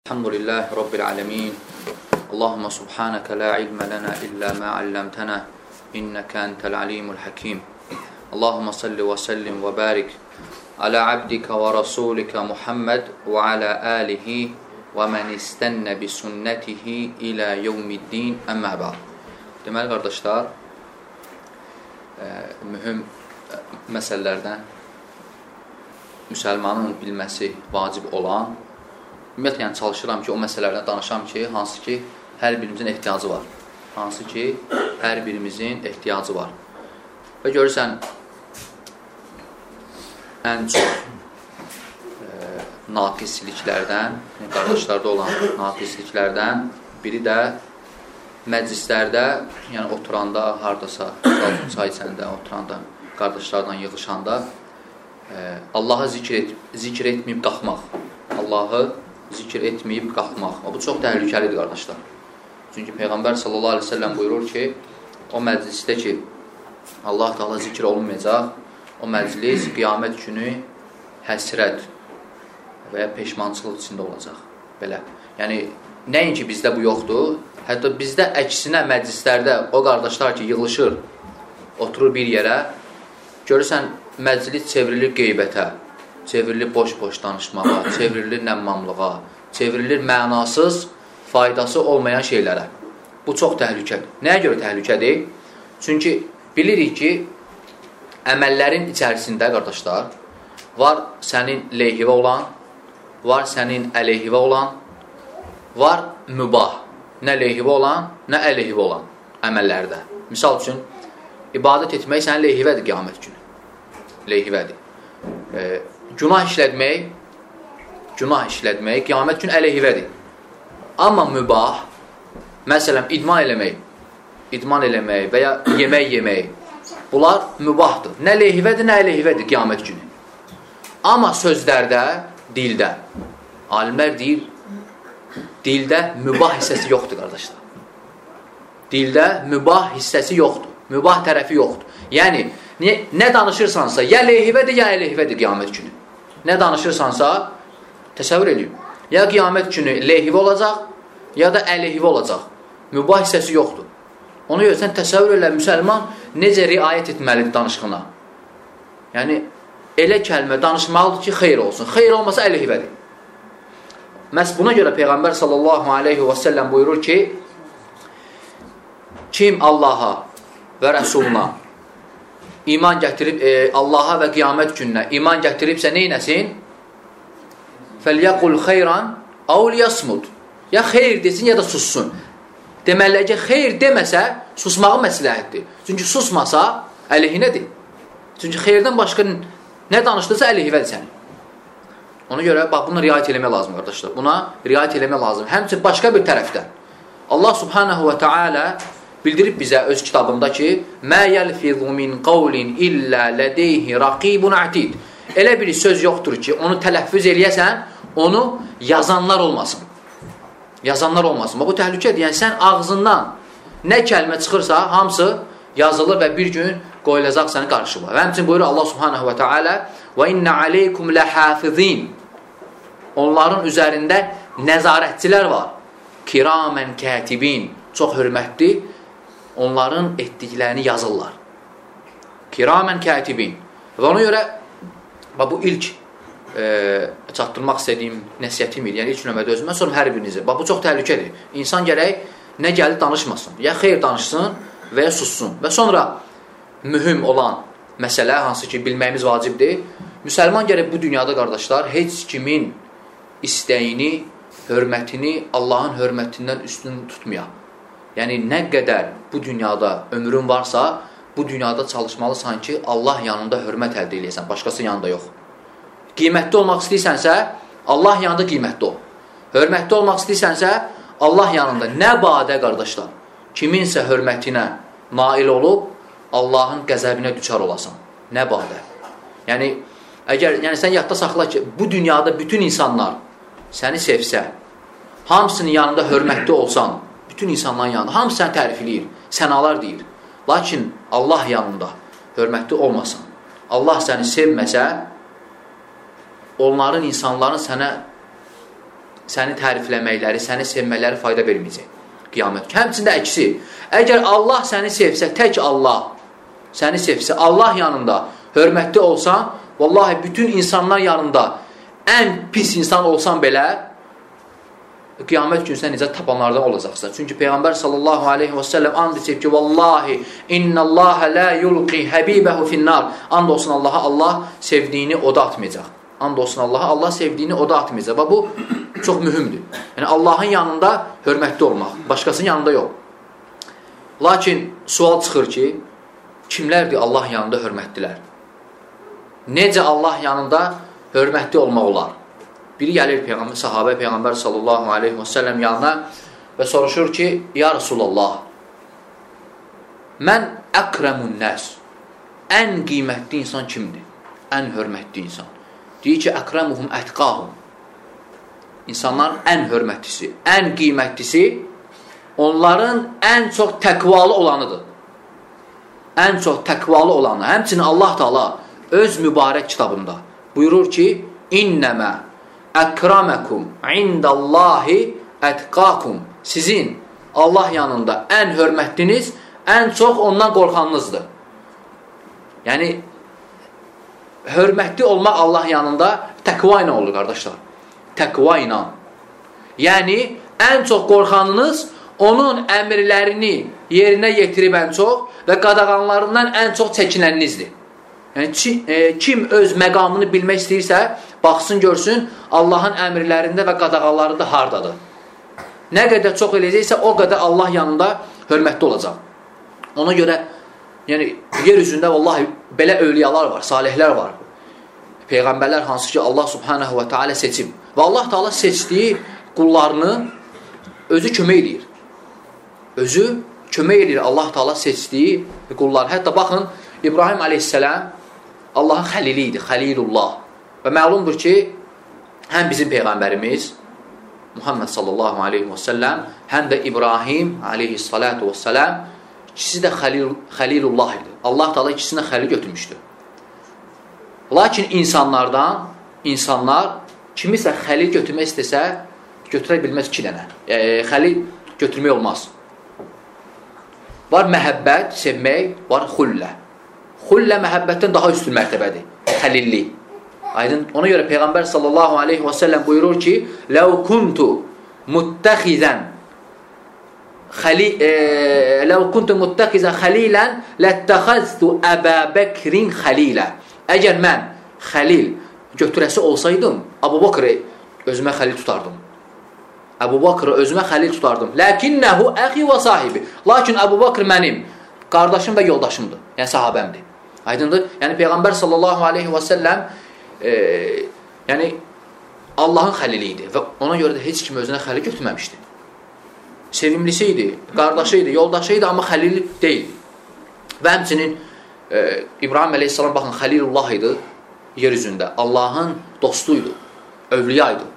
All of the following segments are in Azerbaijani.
Elhamdülillahi Rabbil alemin. Allahümme subhaneke la ilme lena illa ma allamtana inneke entel alimul hakim. Allahümme salli ve sellim ve barik ala abdika ve rasulika Muhammed ve ala alihi və mən istənnə bi sünnətihi ilə yevmiddin əmmə bə'd. Deməli, qardaşlar, mühüm məsələlərdən müsəlmanın bilməsi vacib olan, ümumiyyətlə, yəni çalışıram ki, o məsələlərdən danışam ki, hansı ki, hər birimizin ehtiyacı var. Hansı ki, hər birimizin ehtiyacı var. Və görürsən, ən çox naqisliklərdən, qardaşlarda olan naqisliklərdən biri də məclislərdə, yəni oturanda, haradasa, çay içəndə, oturanda, qardaşlarla yığışanda Allahı zikr etməyib qalxmaq. Allahı zikr etməyib qalxmaq. Bu çox təhlükəlidir, qardaşlar. Çünki Peyğəmbər sallallahu aleyhi ve sellem buyurur ki, o məclisdə ki, Allah Teala zikr olunmayacaq, o məclis qiyamət günü həsrət və ya peşmançılıq içində olacaq. Belə. Yəni, nəinki bizdə bu yoxdur, hətta bizdə əksinə məclislərdə o qardaşlar ki, yığılışır, oturur bir yerə, görürsən, məclis çevrilir qeybətə, çevrilir boş-boş danışmağa, çevrilir nəmmamlığa, çevrilir mənasız, faydası olmayan şeylərə. Bu çox təhlükədir. Nəyə görə təhlükədir? Çünki bilirik ki, əməllərin içərisində, qardaşlar, var sənin leyhivə olan, var sənin əleyhivə olan, var mübah. Nə leyhivə olan, nə əleyhivə olan əməllərdə. Misal üçün, ibadət etmək sənin leyhivədir qiyamət günü. Leyhivədir. Günah işlətmək qiyamət günü əleyhivədir. Amma mübah, məsələn, idman eləmək və ya yemək yemək, bunlar mübahdır. Nə leyhivədir, nə əleyhivədir qiyamət günü. Amma sözlərdə, dildə. Alimlər deyir, dildə mübah hissəsi yoxdur, qardaşlar. Dildə mübah hissəsi yoxdur. Mübah tərəfi yoxdur. Yəni, nə danışırsansa, ya leyhivədir, ya əleyhivədir qiyamət günü. Nə danışırsansa, təsəvvür edin. Ya qiyamət günü leyhivə olacaq, ya da əleyhivə olacaq. Mübah hissəsi yoxdur. Ona görə sən təsəvvür elə, müsəlman necə riayət etməlidir danışığına. Yəni, elə kəlmə danışmalıdır ki, xeyr olsun. Xeyr olmasa əleyhivədir. Məhz buna görə Peyğəmbər sallallahu aleyhi və səlləm buyurur ki, kim Allaha və Rəsuluna iman gətirib, Allaha və qiyamət gününə iman gətiribsə neynəsin? Fəlyəqul xeyran əv liyasmud. Ya xeyr desin, ya da sussun. Deməli, əgər xeyr deməsə, susmağı məsləhətdir. Çünki susmasa, əleyhinədir. Çünki xeyirdən başqa nə danışdırsa əleyhivədir sənin. Ona görə, bax, buna riayət eləmək lazım, qardaşlar. Buna riayət eləmək lazım. Həmçin, başqa bir tərəfdən. Allah subhanahu və teala bildirib bizə öz kitabında ki, Mə yəlfizu min qavlin illə lədeyhi raqibun atid. Elə bir söz yoxdur ki, onu tələffüz eləyəsən, onu yazanlar olmasın. Yazanlar olmasın. Bu təhlükədir. Yəni, sən ağzından nə kəlmə çıxırsa, hamısı yazılır və bir gün qoyulacaq səni qarşıma. Və həmçin buyurur Allah subhanahu və teala və innə aleykum ləhafizin. Onların üzərində nəzarətçilər var. Kiramən kətibin. Çox hörmətli. Onların etdiklərini yazırlar. Kiramən kətibin. Və ona görə bu ilk çatdırmaq istədiyim nəsiyyətim idi. Yəni ilk növbədə özümə, sonra hər birinizə. Bu çox təhlükədir. İnsan gərək nə gəlir danışmasın. Ya xeyr danışsın və ya sussun. Və sonra mühüm olan məsələ, hansı ki bilməyimiz vacibdir. Müsəlman gərək bu dünyada, qardaşlar, heç kimin istəyini, hörmətini Allahın hörmətindən üstün tutmaya. Yəni, nə qədər bu dünyada ömrün varsa, bu dünyada çalışmalısan ki, Allah yanında hörmət əldə eləyəsən, başqası yanında yox. Qiymətli olmaq istəyirsənsə, Allah yanında qiymətli ol. Hörmətli olmaq istəyirsənsə, Allah yanında. Nə badə, qardaşlar, kiminsə hörmətinə nail olub, Allahın qəzəbinə düçar olasan. Nə badə. Yəni sən yadda saxla ki, bu dünyada bütün insanlar səni sevsə, hamısının yanında hörmətli olsan, bütün insanların yanında, hamısı səni tərifləyir, sənalar deyir. Lakin Allah yanında hörmətli olmasan, Allah səni sevməsə, onların, insanların sənə səni tərifləməkləri, səni sevmələri fayda verməyəcək qiyamət. Həmçində əksi. Əgər Allah səni sevsə, tək Allah səni sevsə, Allah yanında hörmətli olsan, vallahi bütün insanlar yanında ən pis insan olsan belə, qiyamət günü sən nicat tapanlardan olacaqsan. Çünki Peyğəmbər sallallahu aleyhi və səlləm and içib ki, vallahi innəlləhə lə yulqi həbibəhu finnar. And olsun Allaha, Allah sevdiyini oda atmayacaq. And olsun Allaha, Allah sevdiyini oda atmayacaq. Və bu çox mühümdür. Yəni Allahın yanında hörmətli olmaq, başqasının yanında yox. Lakin sual çıxır ki, kimlərdir Allah yanında hörmətdilər? Necə Allah yanında hörmətli olmaq olar? Biri gəlir sahabə Peyğəmbər sallallahu aleyhi və səlləm yanına və soruşur ki, ya Rasulallah, mən əkrəmun nəs, ən qiymətli insan kimdir? Ən hörmətli insan. Deyir ki, əkrəmuhum ətqahum. İnsanların ən hörmətlisi, ən qiymətlisi onların ən çox təqvalı olanıdır. Ən çox təqvalı olanı. Həmçinin Allah Teala öz mübarək kitabında buyurur ki, İnnəmə əkraməkum indallahi ətqakum. Sizin Allah yanında ən hörmətliniz, ən çox ondan qorxanınızdır. Yəni, hörmətli olmaq Allah yanında təqva ilə olur, qardaşlar. Təqva ilə. Yəni, ən çox qorxanınız onun əmrlərini yerinə yetirib ən çox və qadağanlarından ən çox çəkinəninizdir. Yəni, kim öz məqamını bilmək istəyirsə, baxsın, görsün, Allahın əmrlərində və qadağalarında hardadır. Nə qədər çox eləyəcəksə, o qədər Allah yanında hörmətli olacaq. Ona görə, yəni, yer üzündə vallahi belə övliyalar var, salihlər var. Peyğəmbərlər hansı ki, Allah subhanahu və teala seçib. Və Allah Teala seçdiyi qullarını özü kömək edir. Özü kömək edir Allah Teala seçdiyi qullar. Hətta baxın, İbrahim aleyhissalam Allahın xəlili idi, xəlilullah. Və məlumdur ki, həm bizim Peyğəmbərimiz Muhammed sallallahu aleyhi və səlləm, həm də İbrahim aleyhissalatu və səlləm, ikisi də xəlilullah idi. Allah Teala ikisini xəlil götürmüşdü. Lakin insanlar kimisə xəlil götürmək istəsə, götürə bilməz 2 dənə. Xəlil götürmək olmaz. Var məhəbbət, sevmək, var xullə. Xullə məhəbbətdən daha üstün mərtəbədir. Xəlilli. Aydın, ona görə Peyğəmbər sallallahu aleyhi və səlləm buyurur ki, Ləv kuntu muttəxizən xəlilən ləttəxəzdu Əbə Bəkrin xəlilə. Əgər mən xəlil götürəsi olsaydım, Əbu Bakrı özümə xəlil tutardım. Əbu Bakrı özümə xəlil tutardım. Ləkinnəhu əxi və sahibi. Lakin Əbu Bakr mənim qardaşım və yoldaşımdır. Yəni sahabəmdir. Aydındır? Yəni Peyğəmbər sallallahu aleyhi və səlləm yəni Allahın xəlili idi və ona görə də heç kim özünə xəlil götürməmişdi. Sevimlisi idi, qardaşı idi, yoldaşı idi, amma xəlil deyildi. Və həmçinin İbrahim əleyhissalam baxın, xəlilullah idi yer üzündə. Allahın dostuydu, övliya idi.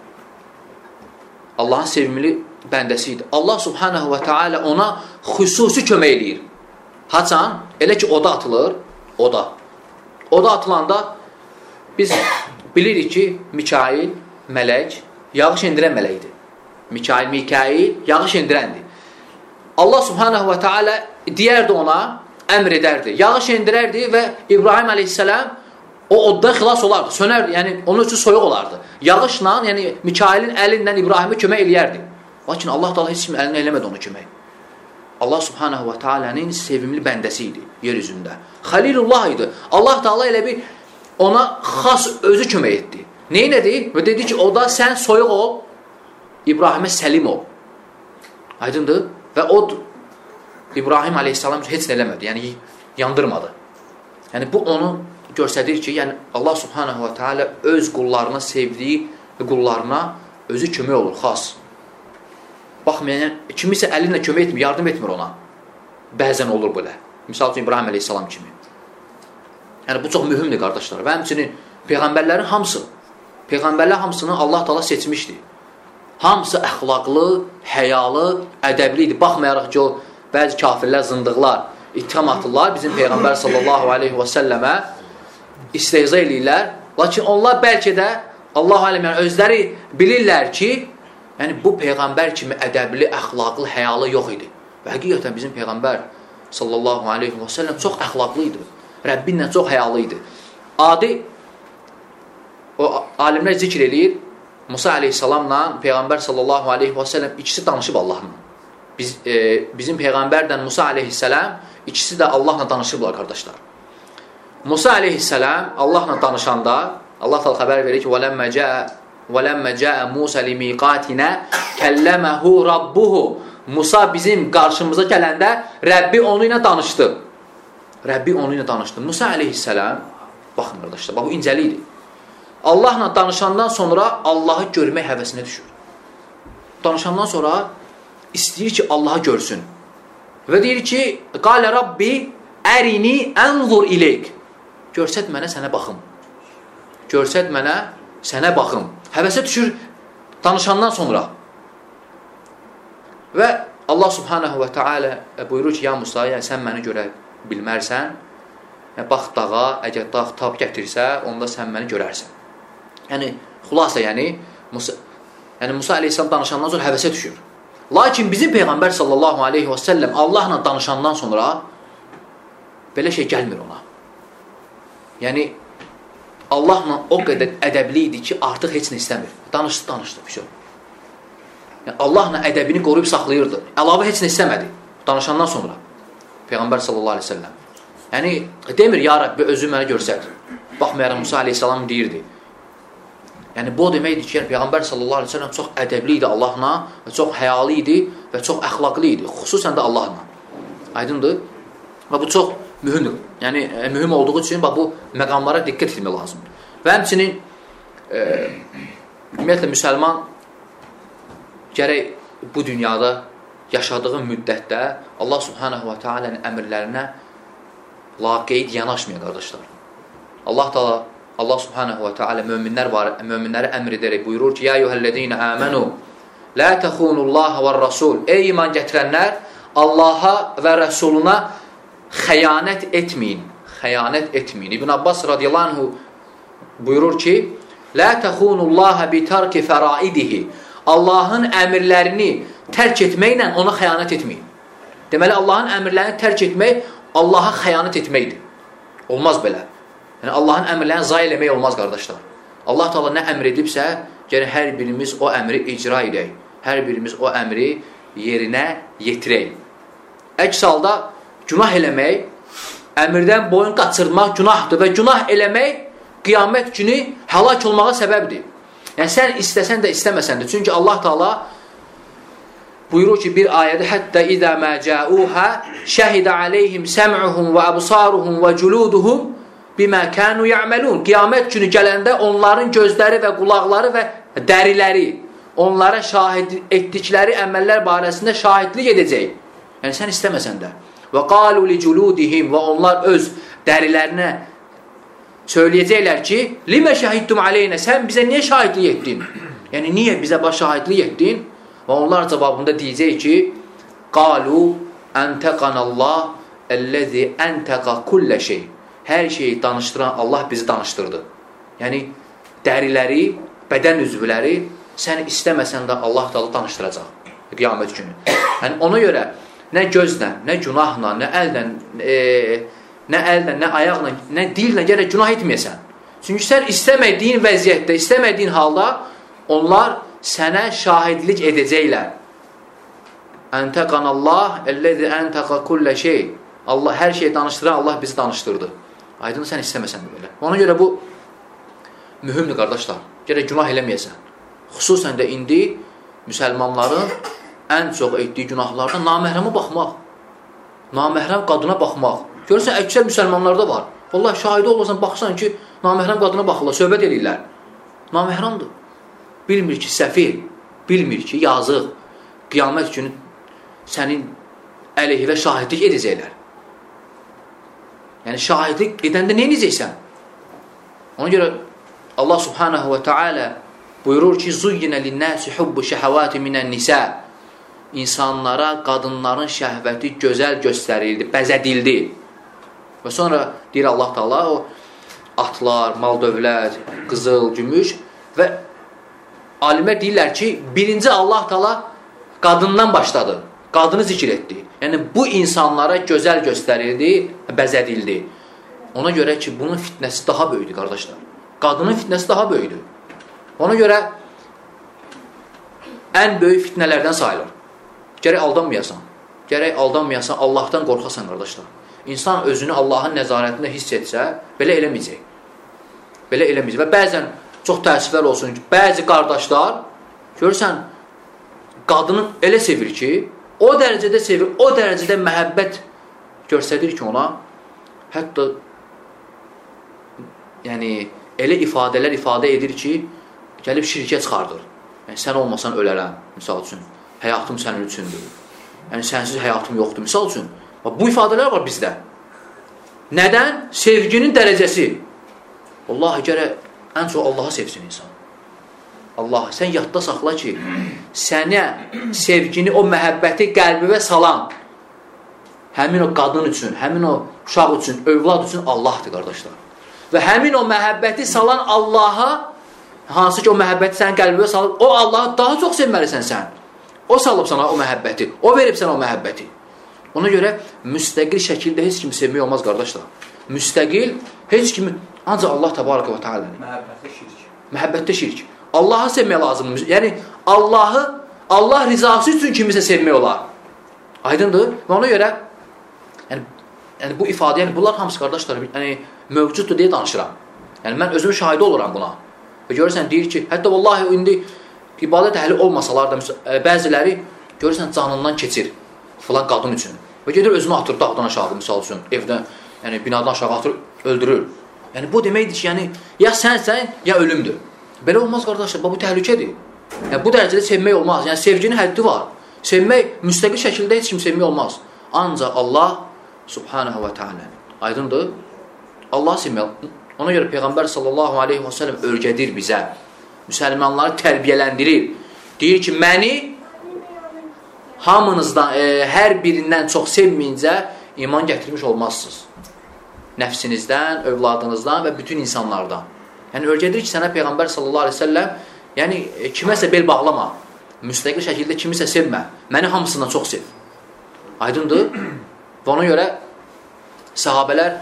Allahın sevimli bəndəsi idi. Allah subhanahu və teala ona xüsusi kömək eləyir. Haçan? Elə ki, oda atılır, oda. Oda atılanda biz bilirik ki, Mikail, mələk, yağış endirən mələkdir. Mikail, yağış endirəndir. Allah subhanahu və teala deyərdi ona, əmr edərdi. Yağış endirərdi və İbrahim aleyhissalam o oddan xilas olardı, sönərdi. Yəni, onun üçün soyuq olardı. Yağışla, yəni Mikailin əlindən İbrahimə kömək eləyərdi. Lakin Allah da heç kim əlinə eləmədi onu kömək. Allah subhanahu və teala'nın sevimli bəndəsi idi yer üzündə. Xəlilullah idi. Allah Teala elə bir ona xas özü kömək etdi. Neynədi? Və dedi ki, o da sən soyuq ol, İbrahimə səlim ol. Aydındır? Və o İbrahim aleyhissalam heç nə eləmədi, yəni yandırmadı. Yəni bu onu göstərir ki, yəni Allah subhanahu və teala öz qullarına sevdiyi qullarına özü kömək olur, xas. Baxmayın, kimisə əlinlə kömək etmir, yardım etmir ona. Bəzən olur belə. Misal üçün İbrahim aleyhissalam kimi. Yəni bu çox mühümdür, qardaşlar. Və həmçinin Peyğəmbərlərin hamısı, Peyğəmbərlər hamısını Allah Teala seçmişdi. Hamısı əxlaqlı, həyalı, ədəbli idi. Baxmayaraq ki, o bəzi kafirlər, zındıqlar, ittiham atırlar bizim Peyğəmbər sallallahu aleyhi və səlləmə istehza eləyirlər. Lakin onlar bəlkə də Allah aləm, yəni özləri bilirlər ki, Yəni, bu Peyğəmbər kimi ədəbli, əxlaqlı, həyalı yox idi. Və həqiqətən bizim Peyğəmbər sallallahu aleyhi və səlləm çox əxlaqlı idi. Rəbbinlə çox həyalı idi. Adi, o alimlər zikr edir, Musa aleyhissalamla Peyğəmbər sallallahu aleyhi və səlləm ikisi danışıb Allahla. Bizim Peyğəmbərdən Musa aleyhissalam ikisi də Allahla danışıblar, qardaşlar. Musa aleyhissalam Allahla danışanda Allah da xəbər verir ki, وَلَمَّ جَاءَ مُوسَى لِمِيقَاتِنَا كَلَّمَهُ رَبُّهُ Musa bizim qarşımıza gələndə Rəbbi onu ilə danışdı. Rəbbi onu ilə danışdı. Musa aleyhissalam, baxın qardaşlar, bu incəlikdir. Allahla danışandan sonra Allahı görmək həvəsinə düşür. Danışandan sonra istəyir ki, Allahı görsün. Və deyir ki, قَالَ رَبِّ ərini ənzur iləyk. Görsət mənə, sənə baxım. Görsət mənə, sənə baxım. Həvəsə düşür danışandan sonra. Və Allah subhanahu və teala buyurur ki, ya Musa, yəni sən məni görə bilmərsən, bax dağa, əgər dağ tab gətirsə, onda sən məni görərsən. Yəni, xulasa, Musa aleyhisselam danışandan sonra həvəsə düşür. Lakin bizim Peyğəmbər sallallahu aleyhi və səlləm Allahla danışandan sonra belə şey gəlmir ona. Yəni, Allahla o qədər ədəbli idi ki, artıq heç nə istəmir. Danışdı. Yəni, Allahla ədəbini qoruyub saxlayırdı. Əlavə heç nə istəmədi. Danışandan sonra. Peyğəmbər sallallahu aleyhi və səlləm. Yəni, demir, ya Rabbi, özü mənə görsət. Baxmayaraq, Musa aleyhisselam deyirdi. Yəni, bu deməkdir ki, Peyğəmbər sallallahu aleyhi və səlləm çox ədəbli idi Allahla və çox həyalı idi və çox əxlaqlı idi. Xüsusən də Allahla. Aydındır? Və bu çox mühümdür. Yəni, mühüm olduğu üçün bu məqamlara diqqət etmək lazımdır. Və həmçinin, ümumiyyətlə, müsəlman gərək bu dünyada yaşadığı müddətdə Allah subhanahu və teala'nın əmrlərinə laqeyd yanaşmıyor, qardaşlar. Allah subhanahu və teala möminləri əmr edərək buyurur ki, ya eyyuhəl-ləzīnə əmənu, la təxunullaha və rasul. Ey iman gətirənlər, Allaha və Rəsuluna xəyanət etməyin. İbn Abbas radiyallahu anhu buyurur ki, la təxunullaha bitarki fəraidihi. Allahın əmrlərini tərk etməklə ona xəyanət etməyin. Deməli, Allahın əmrlərini tərk etmək Allaha xəyanət etməkdir. Olmaz belə. Yəni, Allahın əmrlərini zayi eləmək olmaz, qardaşlar. Allah Teala nə əmr edibsə, gəlin hər birimiz o əmri icra edək. Hər birimiz o əmri yerinə yetirək. Əks halda günah eləmək, əmrdən boyun qaçırmaq günahdır və günah eləmək qiyamət günü həlak olmağa səbəbdir. Yəni, sən istəsən də istəməsən də. Çünki Allah Teala buyurur ki, bir ayədə həttə izə mə cəuhə şəhidə aleyhim səm'uhum və əbsaruhum və culuduhum bimə kənu ya'məlun. Qiyamət günü gələndə onların gözləri və qulaqları və dəriləri onlara şahid etdikləri əməllər barəsində şahidlik edəcək. Yəni, sən istəməsən də. Və qalu li culudihim və onlar öz dərilərinə söyləyəcəklər ki, limə şəhidtum aleynə, sən bizə niyə şahidlik etdin? Yəni, niyə bizə şahidlik etdin? Və onlar cavabında deyəcək ki, qalu əntəqanallah əlləzi əntəqa kullə şey. Hər şeyi danışdıran Allah bizi danışdırdı. Yəni, dəriləri, bədən üzvləri sən istəməsən də Allah da danışdıracaq qiyamət günü. Yəni, ona görə nə gözlə, nə günahla, nə əllə, nə ayaqla, nə dillə gərək günah etməyəsən. Çünki sən istəmədiyin vəziyyətdə, istəmədiyin halda onlar sənə şahidlik edəcəklər. Əntəqanallah əlləzi əntəqa kullə şey. Allah hər şeyi danışdıran Allah bizi danışdırdı. Aydın, sən istəməsən də belə. Ona görə bu mühümdür, qardaşlar. Gərək günah eləməyəsən. Xüsusən də indi müsəlmanların ən çox etdiyi günahlardan naməhrəmə baxmaq. Naməhrəm qadına baxmaq. Görürsən, əksər müsəlmanlarda var. Vallahi şahidi olursan, baxsan ki, naməhrəm qadına baxırlar, söhbət edirlər. Naməhrəmdir. Bilmir ki, səfir, bilmir ki, yazıq, qiyamət günü sənin əleyhivə şahidlik edəcəklər. Yəni, şahidlik edəndə nə edəcəksən? Ona görə Allah subhanahu və teala buyurur ki, zuyyinə linnəsi hubbu şəhəvati minən nisə. İnsanlara qadınların şəhvəti gözəl göstərildi, bəzədildi. Və sonra deyir Allah Teala, o atlar, mal dövlət, qızıl, gümüş və alimlər deyirlər ki, birinci Allah Taala qadından başladı. Qadını zikr etdi. Yəni, bu insanlara gözəl göstərildi, bəzədildi. Ona görə ki, bunun fitnəsi daha böyüdür, qardaşlar. Qadının fitnəsi daha böyüdür. Ona görə ən böyük fitnələrdən sayılır. Gərək aldanmayasan. Gərək aldanmayasan, Allahdan qorxasan, qardaşlar. İnsan özünü Allahın nəzarətində hiss etsə, belə eləməyəcək. Belə eləməyəcək. Və bəzən çox təəssüflər olsun ki, bəzi qardaşlar, görürsən, qadını elə sevir ki, o dərəcədə sevir, o dərəcədə məhəbbət göstərir ki ona, hətta yəni, elə ifadələr ifadə edir ki, gəlib şirkə çıxardır. Yəni, sən olmasan ölərəm, misal üçün. Həyatım sənin üçündür. Yəni, sənsiz həyatım yoxdur, misal üçün. Bu ifadələr var bizdə. Nədən? Sevginin dərəcəsi. Vallahi, gərək ən çox Allah'a sevsin insan. Allah, sən yadda saxla ki, sənə sevgini, o məhəbbəti qəlbivə salan, həmin o qadın üçün, həmin o uşaq üçün, övlad üçün Allahdır, qardaşlar. Və həmin o məhəbbəti salan Allaha, hansı ki o məhəbbəti sənin qəlbivə salıb, o Allahı daha çox sevməlisən sən. O salıb sana o məhəbbəti, o verib sənə o məhəbbəti. Ona görə müstəqil şəkildə heç kimi sevmək olmaz, qardaşlar. Müstəqil, heç kimi, ancaq Allah təbarəkə və teala. Məhəbbətdə şirk. Məhəbbətdə şirk. Allahı sevmək lazımdır. Yəni, Allah rizası üçün kimisə sevmək olar. Aydındır? Və ona görə, yəni bu ifadə, yəni bunlar hamısı, qardaşlar, yəni, mövcuddur deyə danışıram. Yəni, mən özüm şahidi oluram buna. Və görürsən, deyir ki, hətta vallahi, indi ibadət əhli olmasalar da, bəziləri, görürsən, canından keçir filan qadın üçün. Və gedir, özünü atır dağdan aşağı, misal üçün, evdən, yəni binadan aşağı atır, öldürür. Yəni, bu deməkdir ki, yəni, ya sənsən, ya ölümdür. Belə olmaz, qardaşlar, bu təhlükədir. Yəni, bu dərəcədə sevmək olmaz. Yəni, sevginin həddi var. Sevmək, müstəqil şəkildə heç kim sevmək olmaz. Ancaq Allah, subhanahu və teala. Aydındır? Allah sevmək. Ona görə Peyğəmbər sallallahu aleyhi və səlləm öyrədir bizə. Müsəlmanları tərbiyələndirir. Deyir ki, məni hamınızdan, hər birindən çox sevməyincə iman gətirmiş olmazsınız. Nəfsinizdən, övladınızdan və bütün insanlardan. Yəni, öyrədir ki, sənə Peyğəmbər sallallahu aleyhi və səlləm, yəni, kiməsə bel bağlama, müstəqil şəkildə kimisə sevmə, məni hamısından çox sev. Aydındır? Və ona görə sahabələr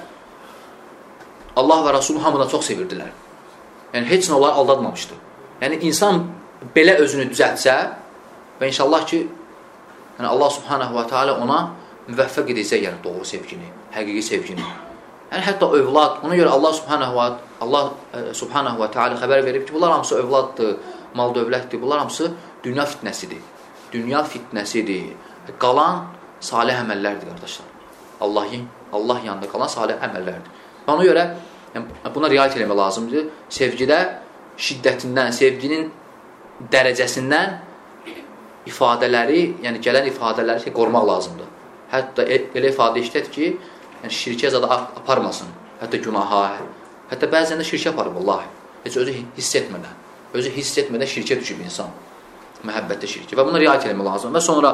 Allah və Rasulü hamıdan çox sevirdilər. Yəni, heç nə onları aldatmamışdı. Yəni, insan belə özünü düzəltsə və inşallah ki, yəni, Allah subhanahu və teala ona müvəffəq edəcək, yəni, doğru sevgini, həqiqi sevgini. Yəni, hətta övlad, ona görə Allah subhanahu və teala xəbər verib ki, bunlar hamısı övladdır, mal dövlətdir, bunlar hamısı dünya fitnəsidir. Dünya fitnəsidir. Qalan salih əməllərdir, qardaşlar. Allah yanında qalan salih əməllərdir. Və ona görə buna riayət eləmək lazımdır. Sevgidə şiddətindən, sevginin dərəcəsindən ifadələri, yəni gələn ifadələri qorumaq lazımdır. Hətta elə ifadə işlət ki, yəni şirkə zada aparmasın, hətta günaha, hətta bəzən də şirkə aparır, vallahi. Heç özü hiss etmədən. Özü hiss etmədən şirkə düşüb insan. Məhəbbətdə şirkə. Və buna riayət eləmək lazım. Və sonra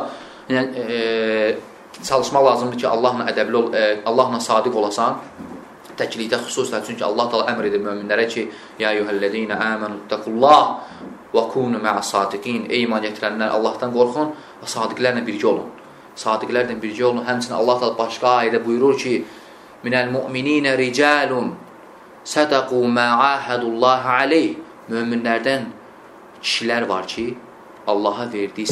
çalışmaq lazımdır ki, Allahla ədəbli ol, Allahla sadiq olasan. Təklikdə xüsusən, çünki Allah da əmr edir möminlərə ki, ya eyyuhəl-ləzīnə əmənu təqullah və kunu mə'as-sadiqin. Ey iman gətirənlər, Allahdan qorxun və sadiqlərlə birgə olun. Sadiqlərlə birgə olun. Həmçinin Allah da başqa ayədə buyurur ki, minəl mu'mininə ricalun sədəqu mə'ahədullahi aleyh. Möminlərdən kişilər var ki, Allaha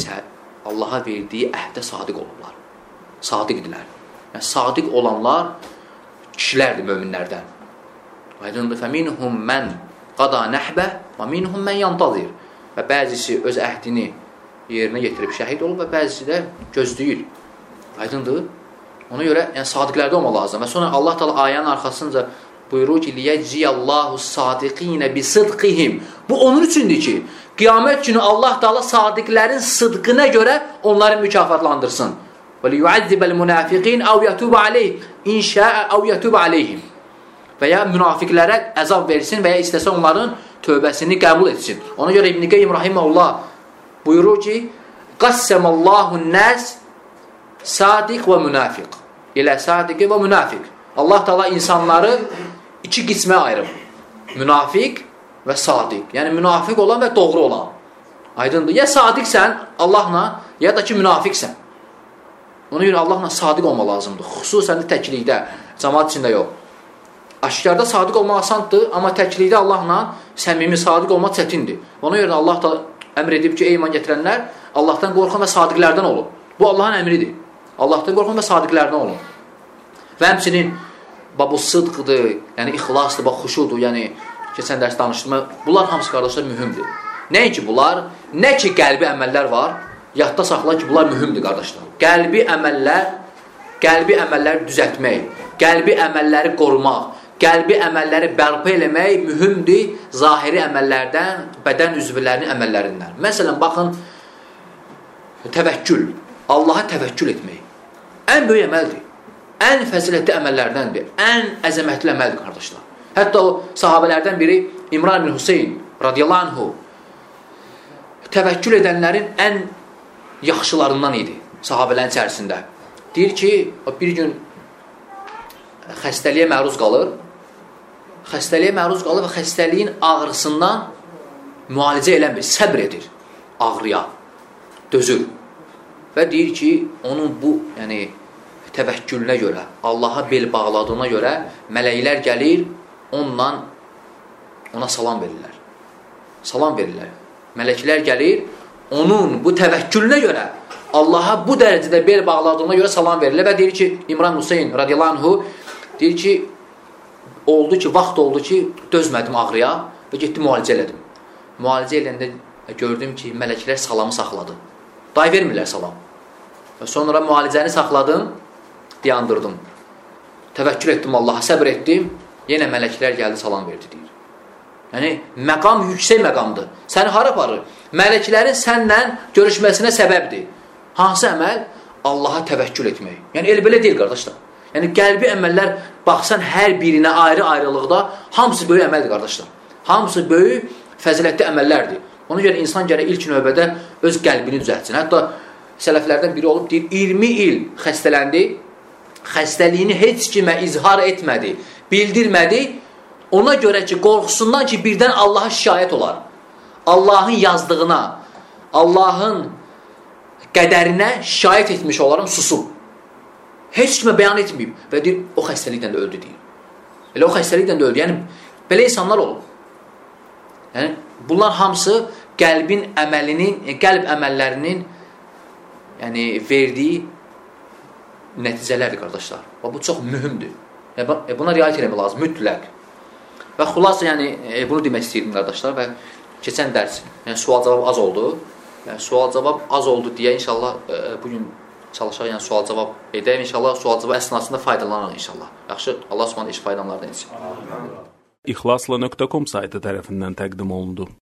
verdiyi əhdə sadiq olurlar. Sadiqdirlər. Yəni, sadiq olanlar kişilərdir möminlərdən. Aydındır. Fəminhum mən qada nəhbə və minhum mən yantazir. Və bəzisi öz əhdini yerinə yetirib şəhid olub və bəzisi də gözləyir. Aydındır. Ona görə yəni, sadiqlərdə olmaq lazım. Və sonra Allah Teala ayənin arxasınca buyurur ki, liyəcziyallahu sadiqinə bisidqihim. Bu onun üçündür ki, qiyamət günü Allah Teala sadiqlərin sıdqına görə onları mükafatlandırsın. Və liyuəzzibel münafiqin əv yətub aleyh inşəə əv yətub aleyhim. Və ya münafiqlərə əzab versin və ya istəsə onların tövbəsini qəbul etsin. Ona görə İbn-i Qeym rahiməhullah buyurur ki, qassəmallahun nəs sadiq və münafiq. Elə sadiqi və münafiq. Allah Teala insanları iki qismə ayırıb. Münafiq və sadiq. Yəni münafiq olan və doğru olan. Aydındır. Ya sadiqsən Allahla, ya da ki, münafiqsən. Ona görə Allahla sadiq olma lazımdır. Xüsusən də təklikdə, cəmaat içində yox. Aşkarda sadiq olmaq asandır, amma təklikdə Allahla səmimi sadiq olmaq çətindir. Ona görə Allah da əmr edib ki, ey iman gətirənlər, Allahdan qorxun və sadiqlərdən olun. Bu Allahın əmridir. Allahdan qorxun və sadiqlərdən olun. Və həmçinin bu sıdqıdır, yəni ixlasdır, xuşudur, yəni keçən dərs danışdırma. Bunlar hamısı qardaşlar mühümdür. Nəinki bunlar, nə ki qəlbi əməllər var, yadda saxla ki, bunlar mühümdür qardaşlar. Qəlbi əməlləri düzəltmək, qəlbi əməlləri qorumaq, qəlbi əməlləri bərpa eləmək mühümdür zahiri əməllərdən, bədən üzvlərinin əməllərindən. Məsələn, baxın, təvəkkül, Allaha təvəkkül etmək ən böyük əməldir, ən fəzilətli əməllərdəndir, ən əzəmətli əməldir qardaşlar. Hətta o sahabələrdən biri İmran ibn Hüseyin radiyallahu anhu təvəkkül edənlərin ən yaxşılarından idi sahabələrin içərisində. Deyir ki, bir gün xəstəliyə məruz qalır və xəstəliyin ağrısından müalicə eləmir, səbr edir ağrıya, dözür. Və deyir ki, onun bu təvəkkülünə görə, Allaha bel bağladığına görə mələklər gəlir, ona salam verirlər. Salam verirlər. Mələklər gəlir, onun bu təvəkkülünə görə, Allaha bu dərəcədə bel bağladığına görə salam verirlər və deyir ki, İmran Hüseyin radiyallahu anhu deyir ki, vaxt oldu ki, dözmədim ağrıya və getdim müalicə elədim. Müalicə eləyəndə gördüm ki, mələklər salamı saxladı. Day vermirlər salam. Və sonra müalicəni saxladım, dayandırdım. Təvəkkül etdim Allaha, səbr etdim, yenə mələklər gəldi, salam verdi, deyir. Yəni, məqam yüksək məqamdır. Səni hara aparır? Mələklərin sənlə görüşməsinə səbəbdir. Hansı əməl? Allaha təvəkkül etmək. Yəni, el belə deyil, qardaşlar. Yəni, qəlbi əməllər, baxsan hər birinə ayrı-ayrılıqda, hamısı böyük əməldir, qardaşlar. Hamısı böyük, fəzilətli əməllərdir. Ona görə insan gərək ilk növbədə öz qəlbini düzəltsin. Hətta sələflərdən biri olub, deyir, 20 il xəstələndi, xəstəliyini heç kimə izhar etmədi, bildirmədi, ona görə ki, qorxusundan ki, birdən Allaha şikayət olar. Allahın yazdığına, Allahın qədərinə şikayət etmiş olarım, susub. Heç kimə bəyan etməyib və deyir, o xəstəlikdən də öldü, deyir. Elə o xəstəlikdən də öldü. Yəni, belə insanlar olur. Yəni, bunlar hamısı qəlb əməllərinin verdiyi nəticələrdir, qardaşlar. Bu çox mühümdür. Buna riayət eləmək lazım, mütləq. Və xulasa, bunu demək istəyirdim, qardaşlar, və keçən dərs, sual-cavab az oldu. Sual-cavab az oldu deyə, inşallah, bugün çalışaq, sual-cavab edəyim, inşallah, sual-cavab əsnasında faydalanırıq, inşallah. Yaxşı, Allah Subhanahu iş faydalardan etsin. İxlasla.com saytı tərəfindən təqdim olundu.